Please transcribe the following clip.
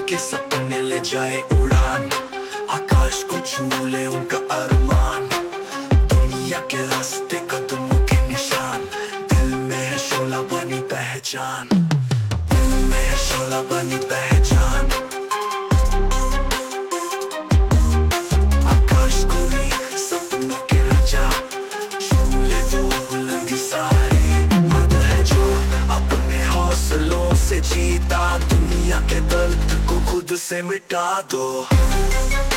के सपने ले जाए उड़ान, आकाश को छू ले उनका अरमान। दुनिया के रास्ते कदमों के निशान, दिल में है शोला बनी पहचान, दिल में है शोला बनी पहचान। आकाश कोई सपनों के राजा, छू ले वो बुलंदी सारी। मर्द है जो अपने हौसलों से जीता, दुनिया के दर्द को खुद से मिटा दो।